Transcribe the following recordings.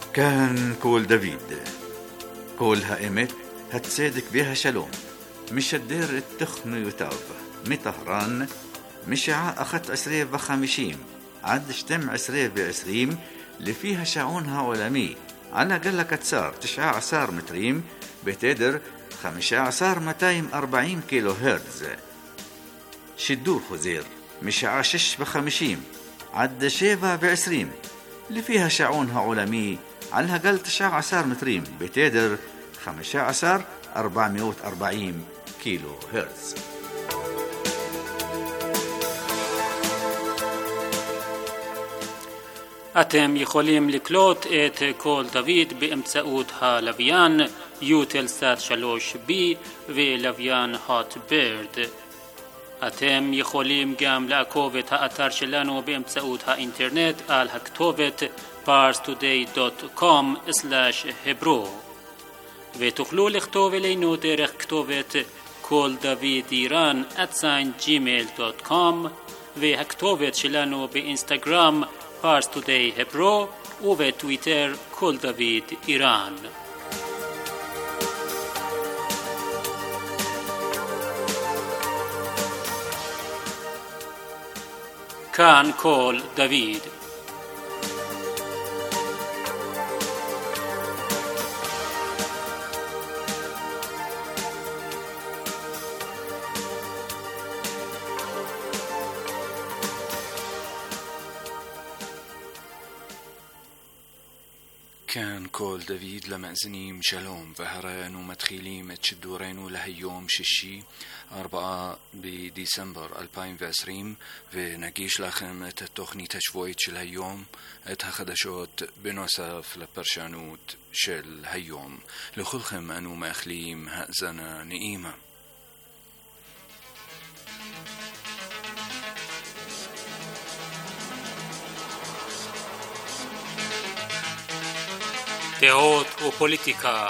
كان كول دافيد كولها إمت هتصدق بها شلوم مش الدير التخن يتاف مطهران مشاع أخت 20 عد شتم 20 اللي فيها شعونها ولمي على قلك تسار 19 متريم بتدر 15,240 كيلو هرتز شدور خزير مشاع 56 عد 27 اللي فيها شعونها علمي على قل 19 متريم بتدر 15,440 كيلو هرتز. אתם יכולים לקלוט את קול דוד באמצעות הלוויין יוטלסאט 3B ולוויין הוט בירד. אתם יכולים גם לעקוב את האתר שלנו באמצעות האינטרנט על הכתובת parstoday.com/hebro ותוכלו לכתוב אלינו דרך כתובת קול דוד איראן @gmail.com והכתובת שלנו באינסטגרם parstoday hebro ובטוויטר קול דוד איראן. כאן קול דוד. كان كول دافيد لمأزنيم شالوم وهران ومدخيليم تشدورين لهيوم ششي 4 بديسمبر 2020 ونجيش لكم التخني تشويت شل هيوم اتخدشوت بنوسف لبرشانوت شل هيوم لخلخم أنو مأخليم هأزنا نئيمة. דעות ופוליטיקה.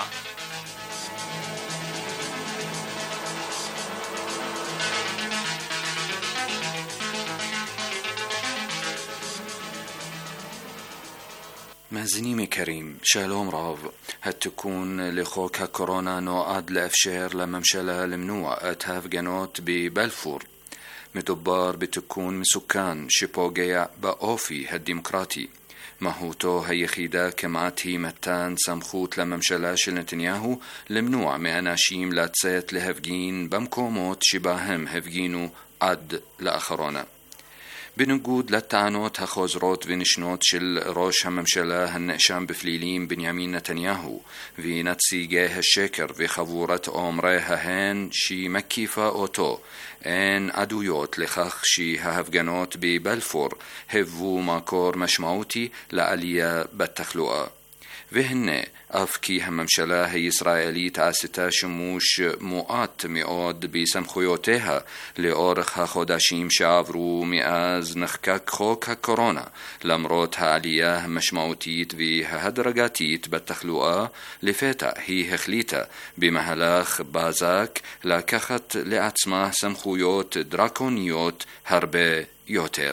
مازنيمي كريم شالوم راف هتكون لخوك كورونا نوعد لأفشير لممشلة الممنوع اتهاف جنوت ببلفور مدبار بتكون مسكان شبوغيا بأوفي هالديمقراطي ماهوتو هيخيدا كمعتي متان سمخوت لممشلا شل نتنياهو لمنوع معناشيم لاتسيت لهفجين بمكوموت شباهم هفجينو عد لأخرونا بنقود للتعنوت هخوزروت ونشنوت شل روش هممشلا هالنقشام بفليلين بنيامين نتنياهو في نتسي جاه الشكر في خبورة أمريها هين شي مكيفة أوتو ان عدويوت لخخ شي هفجنوت ببلفور هفو ماكور مشمعوتي لعليا بالتخلوقة وهن أفكي هممشلا هي إسرائيلي تعستا شموش مؤات مئود بسمخيوتها لأورخ خوداشيم شعفرو مئاز نخكك خوك كورونا لمروت عليا مشمعوتيت وهدرجاتيت بالتخلوقة لفتا هي هخليتا بمهلاخ بازاك لكخت لعتسمه سمخيوت دراكونيوت هربي يوتر.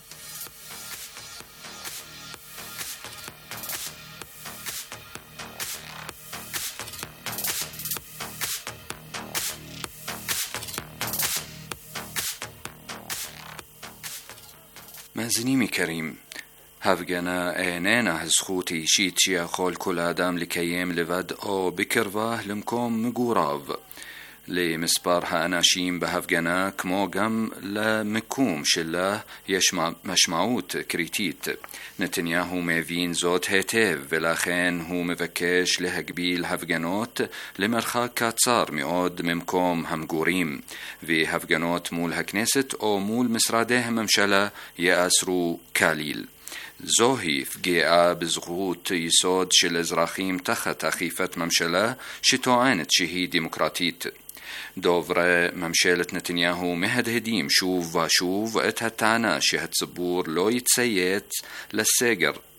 مازنيمي كريم هفجنا اينينا هزخوتي شيتشيا خول كل آدم لكيام لفد او بكرفاه لمكوم مقوراف لمسبارها أناشيم بهفجنا كموغم لمكوم شله يشمع مشمعوت كريتيت نتنياهو ميفين زوت هيتيف ولاخين هو مفكش لهقبيل هفجنوت لمرخاك كاتسار ميود ممكوم همقوريم في هفجنوت مول هكنيست او مول مسراده ممشلا يأسرو كاليل زوهي فجيئة بزغوت يسود شل ازراخيم تخت أخيفة ممشلا شتوعانت شهي ديمقراطيت دوفرة ممشلة نتنياهو مهدهديم شوف وشوف اتهتانا شهد صبور لو يتسيت للساجر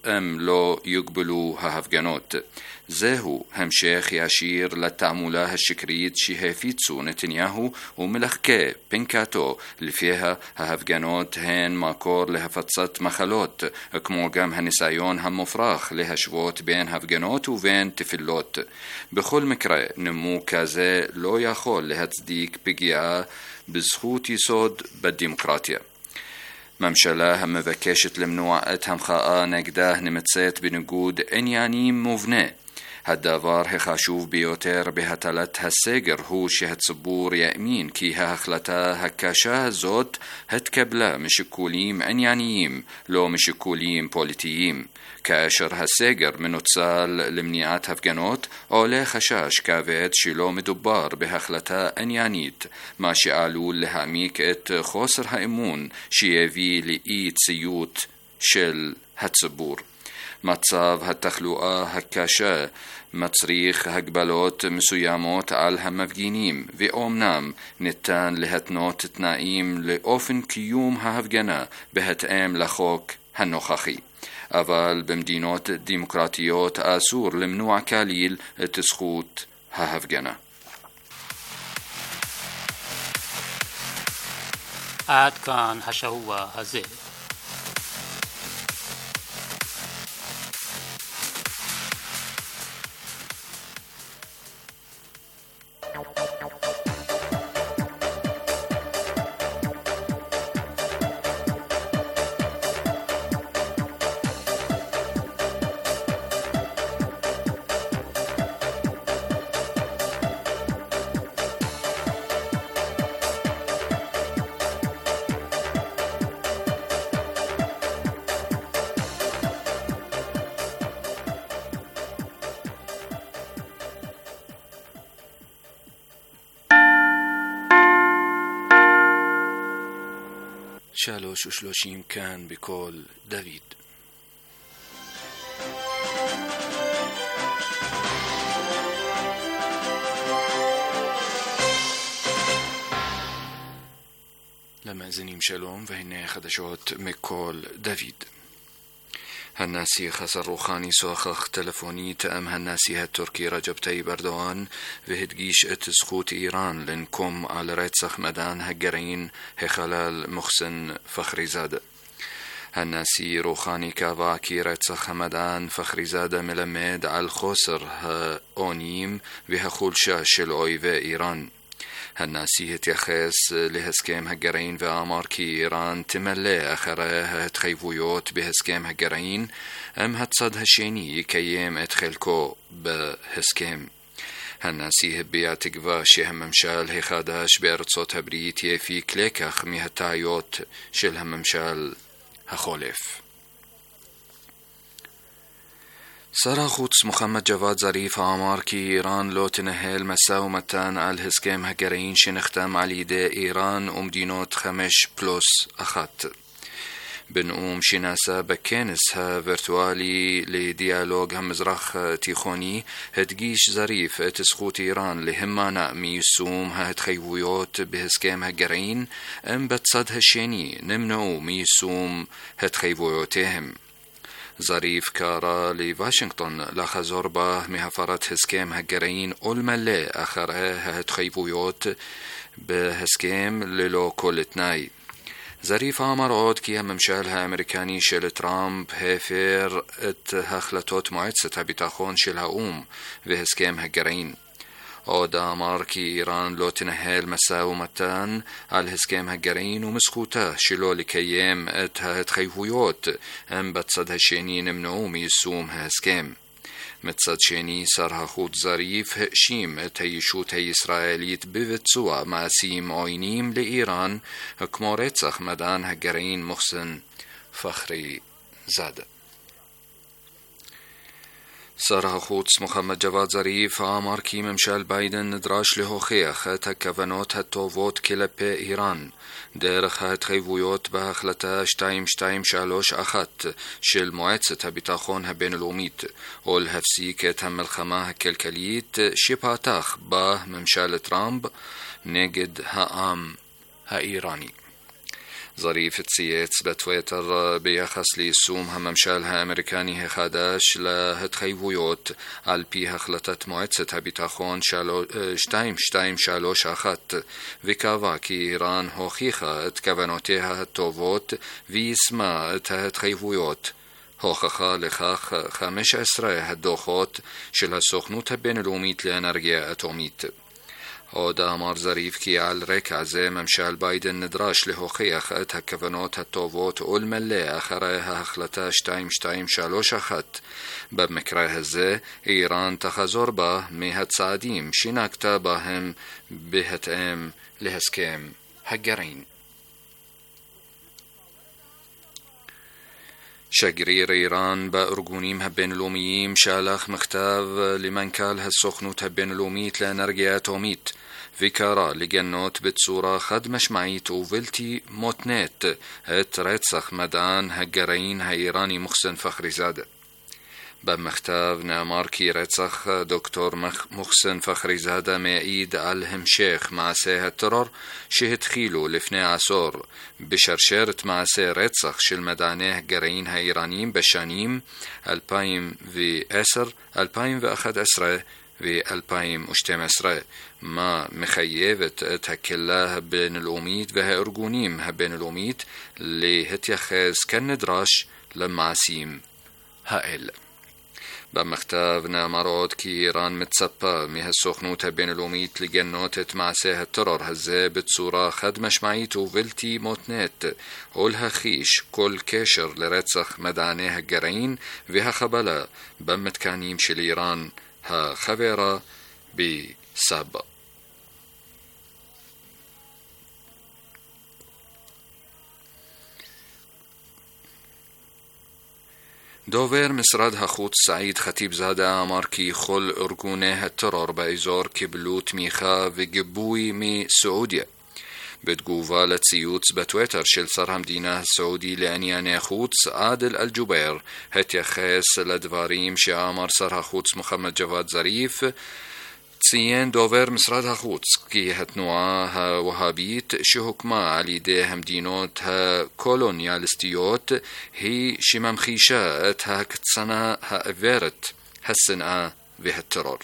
לא יוגבלו ההפגנות. זהו המשך ישיר לתעמולה השקרית שהפיצו נתניהו ומלחכי פנקתו, לפיה ההפגנות הן מקור להפצת מחלות, כמו גם הניסיון המופרך להשוות בין הפגנות ובין תפילות. בכל מקרה, נימוק כזה לא יכול להצדיק פגיעה בזכות יסוד בדמוקרטיה. ממשלה המבקשת למנוע את המחאה נגדה נמצאת בניגוד עניינים מובנה. הדבר החשוב ביותר בהטלת הסגר הוא שהציבור יאמין כי ההחלטה הקשה הזאת התקבלה משיקולים ענייניים, לא משיקולים פוליטיים. כאשר הסגר מנוצל למניעת הפגנות, עולה חשש כבד שלא מדובר בהחלטה עניינית, מה שעלול להעמיק את חוסר האמון שיביא לאי ציות של הציבור. מצב התחלואה הקשה מצריך הגבלות מסוימות על המפגינים, ואומנם ניתן להתנות תנאים לאופן קיום ההפגנה בהתאם לחוק הנוכחי. אבל במדינות דמוקרטיות אסור למנוע כליל את זכות ההפגנה. עד כאן השבוע הזה. שלוש ושלושים כאן בקול דוד. למאזינים שלום, והנה חדשות מקול דוד. הנשיא חסן רוחאני שוחח טלפונית עם הנשיא הטורקי רג'פ טאיפ ארדואן והדגיש את זכות איראן לנקום על רצח מדען הגרעין החלל מוחסן פחריזאדה. הנשיא רוחאני קבע כי רצח המדען פחריזאדה מלמד על חוסר האונים והחולשה של אויבי איראן. הנשיא התייחס להסכם הגרעין ואמר כי איראן תמלא אחרי ההתחייבויות בהסכם הגרעין, עם הצד השני יקיים את חלקו בהסכם. הנשיא הביע תקווה שהממשל החדש בארצות הברית יפיק לקח מהטעויות של הממשל החולף. שר החוץ מוחמד ג'וואד זריף אמר כי איראן לא תנהל משא ומתן על הסכם הגרעין שנחתם על ידי איראן ומדינות 5+1. בנאום שנעשה בכנס הווירטואלי לדיאלוג המזרח התיכוני, הדגיש זריף את זכות איראן להימנע מיישום ההתחייבויות בהסכם הגרעין, אם בצד השני נמנעו מיישום התחייבויותיהם. זריף קרא לוושינגטון לחזור בה מהפרת הסכם הגרעין ולמלא אחרי ההתחייבויות בהסכם ללא כל תנאי. זריף אמר עוד כי הממשל האמריקני של טראמפ הפר את החלטות מועצת הביטחון של האו"ם והסכם הגרעין. עוד אמר כי איראן לא תנהל משא ומתן על הסכם הגרעין ומזכותה שלא לקיים את ההתחייבויות, הם בצד השני נמנעו מיישום ההסכם. מצד שני, שר החוץ זריף האשים את הישות הישראלית בביצוע מעשים עוינים לאיראן, כמו רצח מדען הגרעין מוחסן פחריזאדה. שר החוץ מוחמד ג'וואד זריף אמר כי ממשל ביידן נדרש להוכיח את הכוונות הטובות כלפי איראן דרך ההתחייבויות בהחלטה 2231 של מועצת הביטחון הבינלאומית, ולהפסיק את המלחמה הכלכלית שפתח בה ממשל טראמפ נגד העם האיראני. ظريف تسيتس بتويتر بيخص لسوم هممشال هامريكاني هخاداش لهتخيبويوت على بيها خلطت موعدة بتاخون شتايم شالوش أخت وكافا كي إيران هوخيخة اتكفنوتيها التوفوت ويسما تهتخيبويوت هوخخا لخاخ 15 هالدوخوت شل السخنوت بينلوميت لأنرجيا أتوميت هودا أمر ظريف كي على ركع زي ممشال بايدن ندراش لهوخيخ اتهكفنوت هالتوفوت والملي أخريها خلطا شتايم شالوش أخت بمكره زي إيران تخزربه ميهت سعديم شيناكتا باهم بهتام لهسكيم هجرين شجرير إيران بأرجونيم هبينلومييم شالخ مختاف لمن كال هالسخنوت هبينلوميت لأنرجيا أتوميت فيكارا لجنوت بتصورة خد مشمعيت وفلتي موتنات هت رتسخ مدان هجرين هايراني محسن فخريزادة بمختاف نامار كي رتسخ دكتور محسن فخريزادة مايد الهمشيخ مع سيه الترور شهد خيلو لفني عصور بشرشرت مع سيه رتسخ شل مدانيه جرين هايرانيم بشانيم 2010 2011 في 2012 ما مخيبت تهكلاه بين الأميد وها أرجونيم هبين الأميد اللي هتيخز كندراش لمعسيم هائل بمختابنا مرود كي إيران متسبة مها السخنوت بين الأميت لجنوتت مع سيه الترور هزابت صورة خد مشمعيت وفلتي موتنات قولها خيش كل كاشر لرتسخ مدانيها الجرين وها خبلا بمتكانيم شل إيران ها خبيرة بسابة دوفير مسرد هخوت سعيد خطيب زادة ماركي خل أرجونه الترور بأزور كبلو تميخا وجبوي مي سعودية بتقوفا لتسيوتس بتويتر شل صرهم ديناه السعودي لأنياني خوتس عادل الجبير هتيا خيس لدفاريم شعامر صرها خوتس محمد جواد ظريف تسيين دوفر مسرادها خوتس كي هتنوعها وهابيت شهكما علي ديهم دينوت ها كولونيالستيوت هي شمام خيشات ها كتسنا ها افيرت هالسنة بهالترور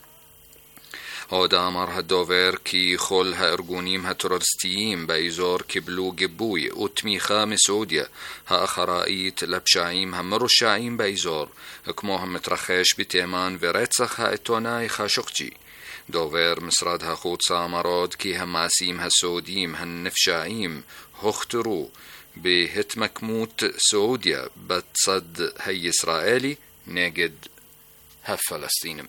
هودا أمر هالدوفر كي خل ها أرجونيم ها ترورستيين بايزور كبلو جبوي وتميخا مسعودية ها أخرائيت لبشاعيم هم مرشاعيم بايزور اكموهم مترخيش بتيمان ورتسخ ها اتوناي خاشقجي دوفر مسراد ها خود سامرود كي هم عسيم ها سعوديم هن نفشاعيم هخترو بهت مكموت سعودية بتصد هي إسرائيلي نجد ها فلسطينم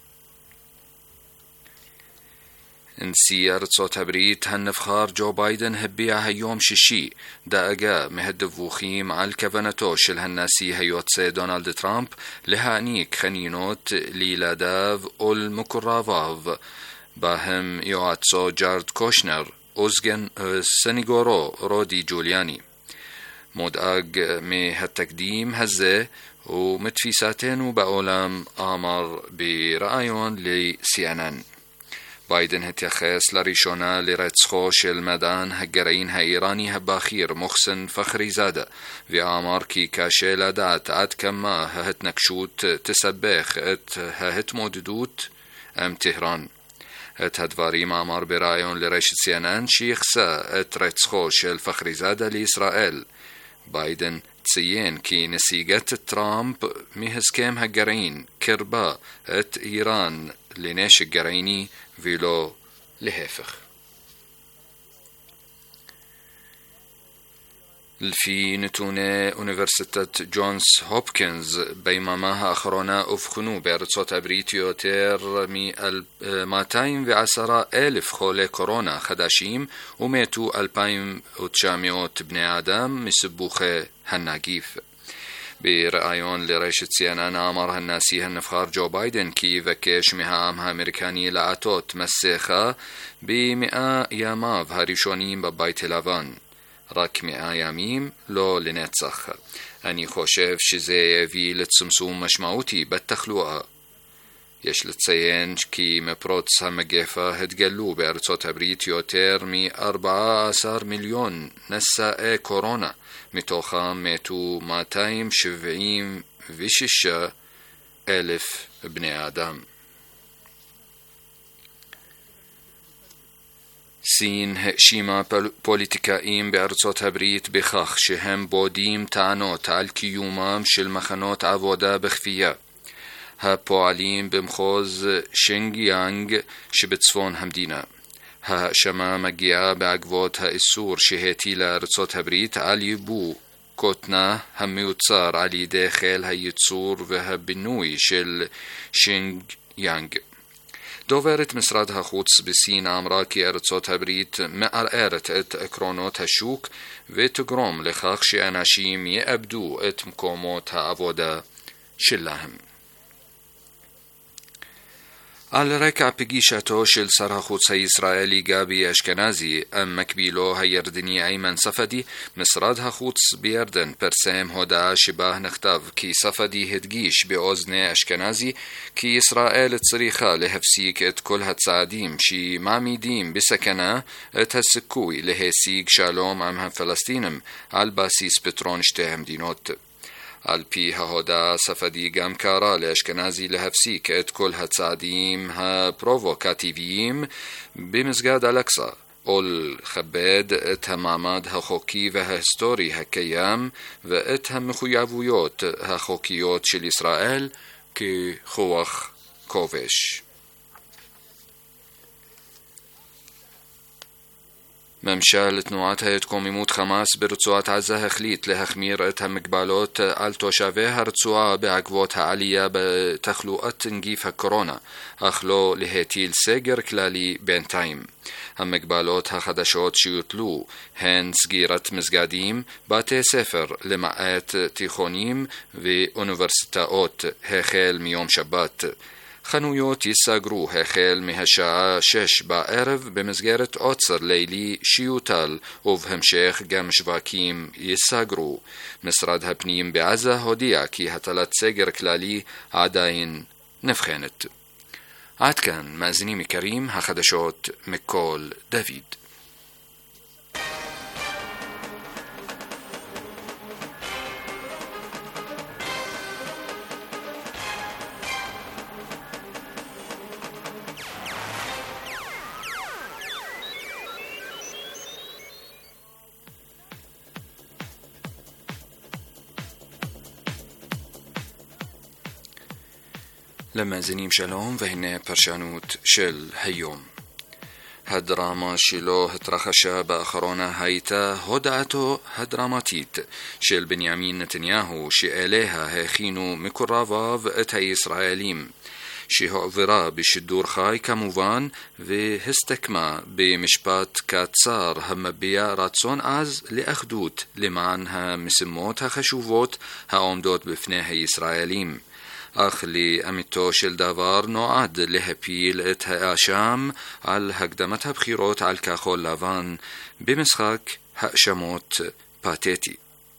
انسيار صوت بريت هالنفخار جو بايدن هبيع هيوم ششي داقا مهدفوخيم على الكفنتوش الهناسي هيوتسي دونالد ترامب لهانيك خنينوت ليلاداف المكرافاف باهم يواتسو جارد كوشنر أوزجن سنيغورو رودي جولياني مداق مي هالتقديم هزه ومتفيساتين وبأولام آمر برأيون لسيانان بايدن هتيخيس لريشونا لرتسخو شل مدان هجرين هايراني هباخير محسن فخري زادة في آمار كي كاشيلا دات عد كما ههت نكشوت تسبخ ههت موددوت ام تهران هدفاري مامار برايون لرشد سيانان شيخسا رتسخو شل فخري زادة لإسرائيل بايدن تسيين كي نسيجت ترامب مهزكيم هجرين كربا إيران لناش الجريني فيلو لهفخ في نتونة أونيفرسيتة جونز هوبكنز بينما أخرونا أفخنو بأرصوت أبريتيو تير 210,000 خولة كورونا خداشيم وماتوا 2,900 بني آدم مسبوخة هالناقيف برأيون لرئيسة CNN أمر هالناسي هالنفخار جو بايدن كي فكيش مهامها أمريكاني لعطوت مسيخة ب100 ياماف هاريشونيم ببايت لافان راك 100 ياميم لو لنتسخ أني خوشف شزايا في لتسمسوم مشمعوتي بالتخلوقة יש לציין כי מפרוץ המגפה התגלו בארצות הברית יותר מ-14 מיליון נשאי קורונה, מתוכם מתו 276,000 בני אדם. סין האשימה פוליטיקאים בארצות הברית בכך שהם בודים טענות על קיומם של מחנות עבודה בכפייה, הפועלים במחוז שינגיאנג שבצפון המדינה. ההאשמה מגיעה בעקבות האיסור שהטילה ארצות הברית על ייבוא כותנה המיוצר על ידי חיל הייצור והבינוי של שינגיאנג. דוברת משרד החוץ בסין אמרה כי ארצות הברית מערערת את עקרונות השוק ותגרום לכך שאנשים יאבדו את מקומות העבודה שלהם. על רקע פגישתו של שר החוץ הישראלי גבי אשכנזי עם מקבילו הירדני איימן ספדי, משרד החוץ בירדן פרסם הודעה שבה נכתב כי ספדי הדגיש באוזני אשכנזי כי ישראל צריכה להפסיק את כל הצעדים שמעמידים בסכנה את הסיכוי להשיג שלום עם הפלסטינים על בסיס פתרון שתי המדינות. על פי ההודעה, ספדי גם קרא לאשכנזי להפסיק את כל הצעדים הפרובוקטיביים במסגד אל-אקצא, או לכבד את המעמד החוקי וההיסטורי הקיים ואת המחויבויות החוקיות של ישראל ככוח כובש. ממשל תנועת ההתקוממות חמאס ברצועת עזה החליט להחמיר את המגבלות על תושבי הרצועה בעקבות העלייה בתחלואת נגיף הקורונה, אך לא להטיל סגר כללי בינתיים. המגבלות החדשות שיוטלו הן סגירת מסגדים, בתי ספר למעט תיכונים ואוניברסיטאות החל מיום שבת. חנויות ייסגרו החל מהשעה 6 בערב במסגרת עוצר לילי שיוטל, ובהמשך גם שווקים ייסגרו. משרד הפנים בעזה הודיע כי הטלת סגר כללי עדיין נבחנת. עד כאן, מאזינים יקרים, החדשות מקול דוד. למאזינים שלום, והנה פרשנות של היום. הדרמה שלו התרחשה באחרונה הייתה הודעתו הדרמטית של בנימין נתניהו שאליה הכינו מקורביו את הישראלים, שהועברה בשידור חי כמובן והסתכמה במשפט קצר המביע רצון עז לאחדות למען המשימות החשובות העומדות בפני הישראלים. אך לאמיתו של דבר נועד להפיל את האשם על הקדמת הבחירות על כחול לבן במשחק האשמות פתטי.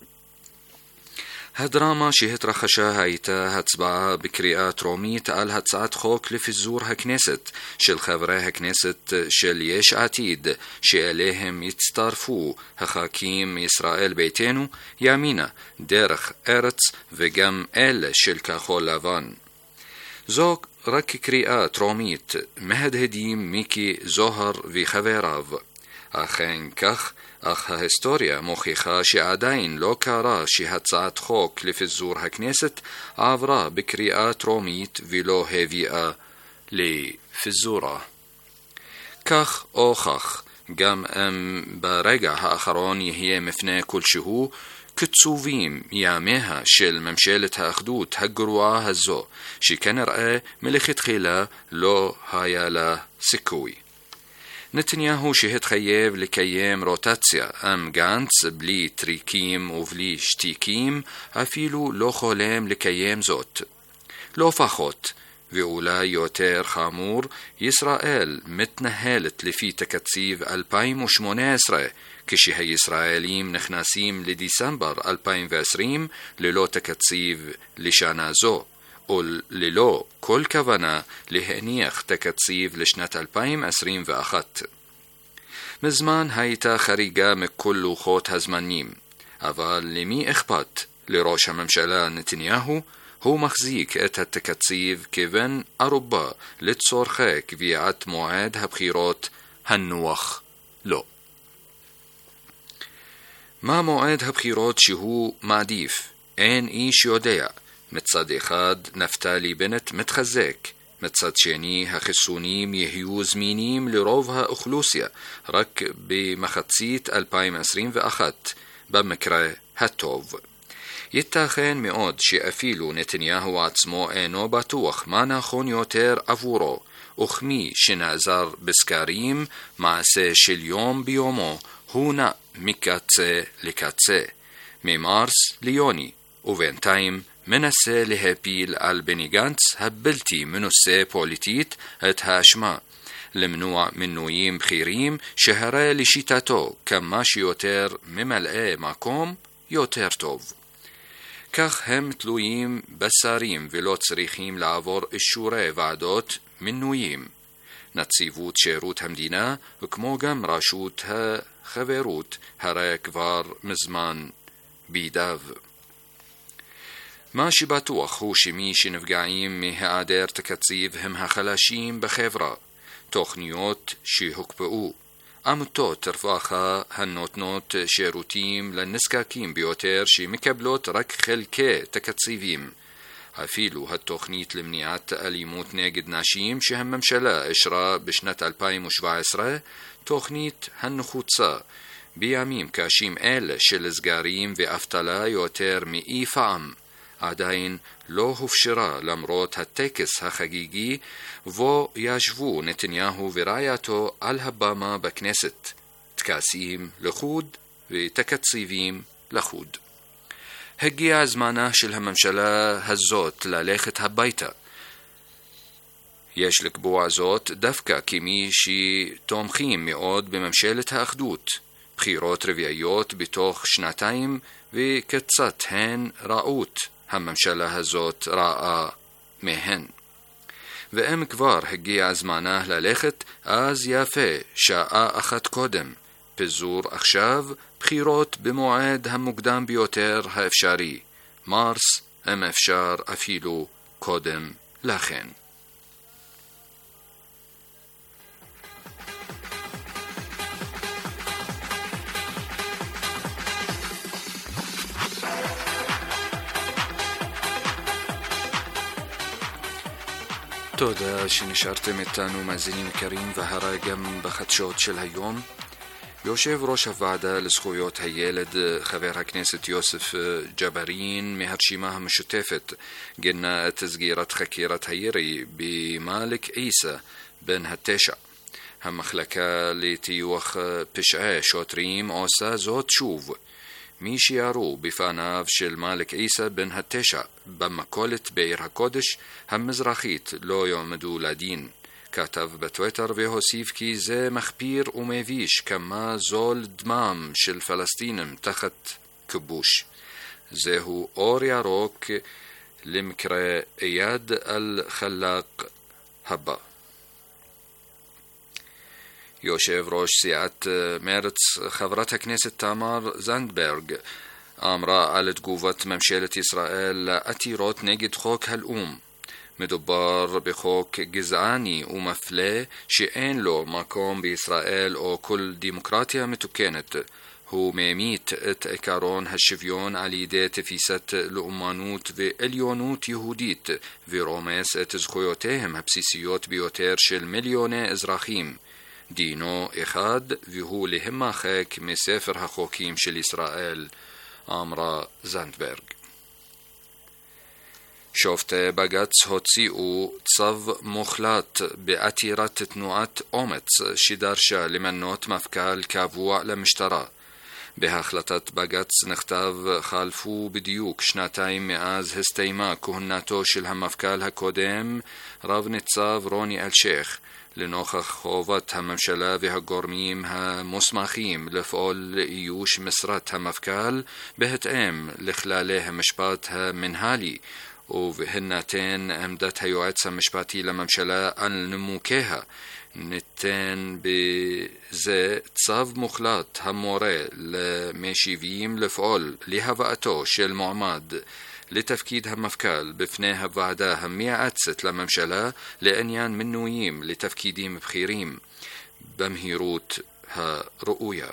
הדרמה שהתרחשה הייתה הצבעה בקריאה טרומית על הצעת חוק לפיזור הכנסת של חברי הכנסת של יש עתיד, שאליהם הצטרפו הח"כים ישראל ביתנו, ימינה, דרך ארץ וגם אלה של כחול לבן. זו רק קריאה טרומית, מהדהדים מיקי זוהר וחבריו. אכן כך, אך ההיסטוריה מוכיחה שעדיין לא קרה שהצעת חוק לפיזור הכנסת עברה בקריאה טרומית ולא הביאה לפיזורה. כך או כך, גם אם ברגע האחרון יהיה מפנה כלשהו, קצובים ימיה של ממשלת האחדות הגרועה הזו, שכנראה מלכתחילה לא היה לה סיכוי. נתניהו שהתחייב לקיים רוטציה עם גנץ בלי טריקים ובלי שתיקים, אפילו לא חולם לקיים זאת. לא פחות, ואולי יותר חמור, ישראל מתנהלת לפי תקציב 2018, כשהישראלים נכנסים לדיסמבר 2020 ללא תקציב לשנה זו, וללא כל כוונה להניח תקציב לשנת 2021. מזמן הייתה חריגה מכל לוחות הזמנים, אבל למי אכפת? לראש הממשלה נתניהו הוא מחזיק את התקציב כבן ערובה לצורכי קביעת מועד הבחירות הנוח לו. מה מועד הבחירות שהוא מעדיף? אין איש יודע. מצד אחד נפתלי בנט מתחזק, מצד שני החיסונים יהיו זמינים לרוב האוכלוסייה רק במחצית 2021 במקרה הטוב. ייתכן מאוד שאפילו נתניהו עצמו אינו בטוח מה נכון יותר עבורו, וכמי שנעזר בסקרים מעשה של יום ביומו הוא נע מקצה לקצה, ממרס ליוני, ובינתיים מנסה להפיל על בני גנץ הבלתי מנוסה פוליטית את האשמה, למנוע מינויים בכירים שהרי לשיטתו כמה שיותר ממלאי מקום יותר טוב. כך הם תלויים בשרים ולא צריכים לעבור אישורי ועדות מינויים. נציבות שירות המדינה וכמו גם רשות החברות הרי כבר מזמן בידיו. מה שבטוח הוא שמי שנפגעים מהיעדר תקציב הם החלשים בחברה. תוכניות שהוקפאו, עמותות רווחה הנותנות שירותים לנזקקים ביותר שמקבלות רק חלקי תקציבים. אפילו התוכנית למניעת אלימות נגד נשים שהממשלה אישרה בשנת 2017, תוכנית הנחוצה בימים קשים אלה של סגרים ואבטלה יותר מאי פעם, עדיין לא הופשרה למרות הטקס החגיגי בו ישבו נתניהו ורעייתו על הבמה בכנסת, טקסים לחוד ותקציבים לחוד. הגיע זמנה של הממשלה הזאת ללכת הביתה. יש לקבוע זאת דווקא כמי שתומכים מאוד בממשלת האחדות. בחירות רביעיות בתוך שנתיים וקצת הן רעות. הממשלה הזאת רעה מהן. ואם כבר הגיע זמנה ללכת, אז יפה שעה אחת קודם. פיזור עכשיו, בחירות במועד המוקדם ביותר האפשרי. מרס, אם אפשר אפילו קודם לכן. תודה שנשארתם איתנו מאזינים יקרים, והרי גם בחדשות של היום. יושב ראש הוועדה לזכויות הילד חבר הכנסת יוסף ג'בארין מהרשימה המשותפת גינה את סגירת חקירת הירי במאלק עיסא בן 9. המחלקה לטיוח פשעי שוטרים עושה זאת שוב. מי שירו בפניו של מאלק עיסא בן 9 במכולת בעיר הקודש המזרחית לא יועמדו לדין. כתב בטוויטר והוסיף כי זה מחפיר ומביש כמה זול דמם של פלסטינים תחת כיבוש. זהו אור ירוק למקרה איאד אל-חלאק הבא. יושב ראש סיעת מרץ חברת הכנסת תמר זנדברג אמרה על תגובת ממשלת ישראל לעתירות נגד חוק הלאום. מדובר בחוק גזעני ומפלה שאין לו מקום בישראל או כל דמוקרטיה מתוקנת. הוא ממית את עקרון השוויון על ידי תפיסת לאומנות ועליונות יהודית ורומס את זכויותיהם הבסיסיות ביותר של מיליוני אזרחים. דינו אחד והוא להימחק מספר החוקים של ישראל, אמרה זנדברג. שופטי בג"ץ הוציאו צו מוחלט בעתירת תנועת אומץ שדרשה למנות מפכ"ל קבוע למשטרה. בהחלטת בג"ץ נכתב חלפו בדיוק שנתיים מאז הסתיימה כהונתו של המפכ"ל הקודם רב ניצב רוני אלשיך, לנוכח חובת הממשלה והגורמים המוסמכים לפעול לאיוש משרת המפכ"ל בהתאם לכללי המשפט המנהלי وهنتين عمدت היועץ המשפטי לממשלה על נימוקיها. ניתן בזה צו מוחלט המורה למשיבים לפעול להבאתו של מועמד לתפקיד המפכ"ל בפני הוועדה המייעצת לממשלה לעניין מינויים לתפקידים בכירים במהירות הראויה.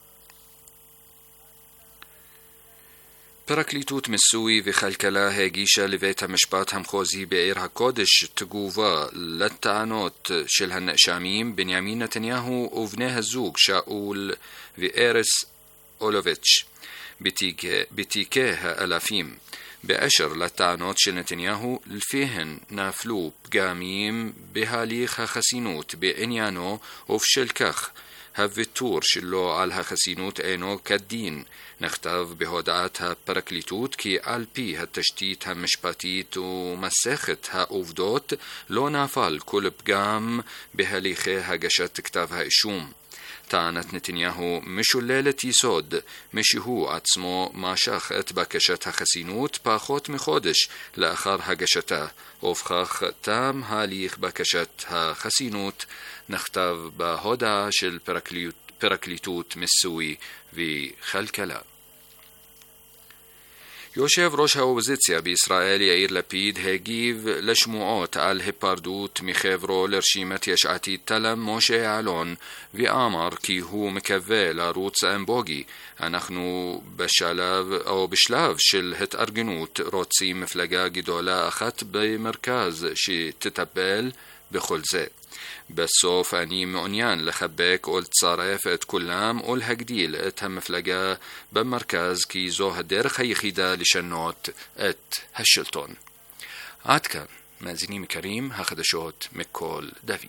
פרקליטות מיסוי וכלכלה הגישה לבית המשפט המחוזי בעיר הקודש תגובה לטענות של הנאשמים בנימין נתניהו ובני הזוג שאול וארס אולוביץ' בתיקי האלפים, באשר לטענות של נתניהו לפיהן נפלו פגמים בהליך החסינות בעניינו, ובשל כך הוויתור שלו על החסינות אינו כדין. נכתב בהודעת הפרקליטות כי על פי התשתית המשפטית ומסכת העובדות לא נפל כל פגם בהליכי הגשת כתב האישום. טענת נתניהו משוללת יסוד משהוא עצמו משך את בקשת החסינות פחות מחודש לאחר הגשתה, ובכך תם הליך בקשת החסינות, נכתב בהודעה של פרקליטות מיסוי וכלכלה. יושב ראש האופוזיציה בישראל יאיר לפיד הגיב לשמועות על היפרדות מחברו לרשימת יש עתיד תלם משה יעלון, ואמר כי הוא מקווה לרוץ עם בוגי. אנחנו בשלב של התארגנות, רוצים מפלגה גדולה אחת במרכז שתטפל בכל זה. בסוף אני מעוניין לחבק ולצרף את כולם ולהגדיל את המפלגה במרכז, כי זו הדרך היחידה לשנות את השלטון. עד כאן, מאזינים יקרים, החדשות מקול דוד.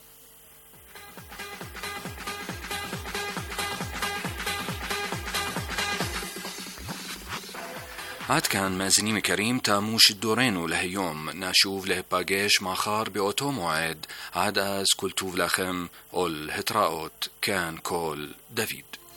עד כאן, מאזינים יקרים, תמו שידורנו להיום. נשוב להיפגש מחר באותו מועד. עד אז כל טוב לכם ולהתראות. כאן קול דוד.